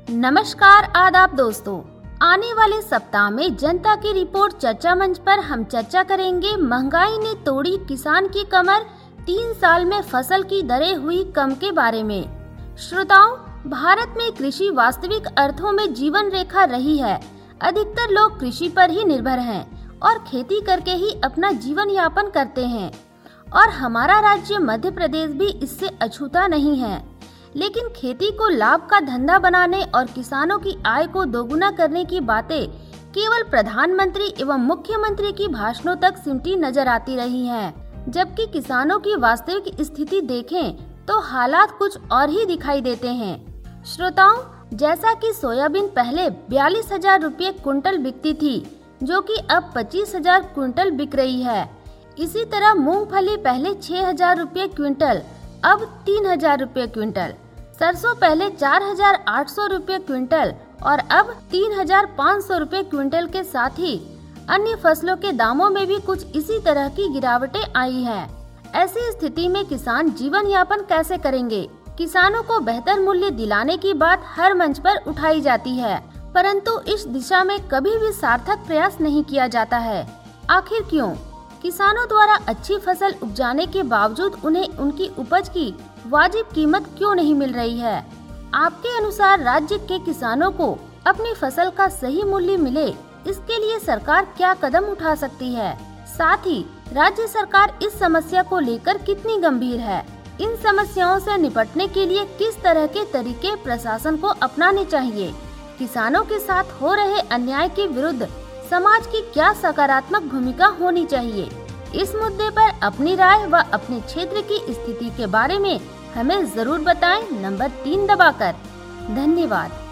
नमस्कार आदाब दोस्तों। आने वाले सप्ताह में जनता की रिपोर्ट चर्चा मंच पर हम चर्चा करेंगे महंगाई ने तोड़ी किसान की कमर, 3 साल में फसल की दरें हुई कम के बारे में। श्रोताओं, भारत में कृषि वास्तविक अर्थों में जीवन रेखा रही है। अधिकतर लोग कृषि पर ही निर्भर हैं और खेती करके ही अपना जीवन यापन करते हैं और हमारा राज्य मध्य प्रदेश भी इससे अछूता नहीं है। लेकिन खेती को लाभ का धंधा बनाने और किसानों की आय को दोगुना करने की बातें केवल प्रधानमंत्री एवं मुख्यमंत्री की भाषणों तक सिमटी नजर आती रही हैं, जबकि किसानों की वास्तविक स्थिति देखें तो हालात कुछ और ही दिखाई देते हैं। श्रोताओं, जैसा कि सोयाबीन पहले 42,000 रुपये क्विंटल बिकती थी, जो कि अब 25,000 क्विंटल बिक रही है। इसी तरह मूंगफली पहले 6,000 रुपये क्विंटल, अब 3,000 रुपये क्विंटल। सरसों पहले 4,800 रुपये क्विंटल और अब 3,500 रुपये क्विंटल के साथ ही अन्य फसलों के दामों में भी कुछ इसी तरह की गिरावटें आई हैं। ऐसी स्थिति में किसान जीवन यापन कैसे करेंगे? किसानों को बेहतर मूल्य दिलाने की बात हर मंच पर उठाई जाती है, परंतु इस दिशा में कभी भी सार्थक प्रयास नहीं किया जाता है। आखिर क्यों? किसानों द्वारा अच्छी फसल उपजाने के बावजूद उन्हें उनकी उपज की वाजिब कीमत क्यों नहीं मिल रही है? आपके अनुसार राज्य के किसानों को अपनी फसल का सही मूल्य मिले, इसके लिए सरकार क्या कदम उठा सकती है? साथ ही राज्य सरकार इस समस्या को लेकर कितनी गंभीर है? इन समस्याओं से निपटने के लिए किस तरह के तरीके प्रशासन को अपनाने चाहिए? किसानों के साथ हो रहे अन्याय के विरुद्ध समाज की क्या सकारात्मक भूमिका होनी चाहिए? इस मुद्दे पर अपनी राय व अपने क्षेत्र की स्थिति के बारे में हमें जरूर बताएं, नंबर 3 दबाकर। धन्यवाद।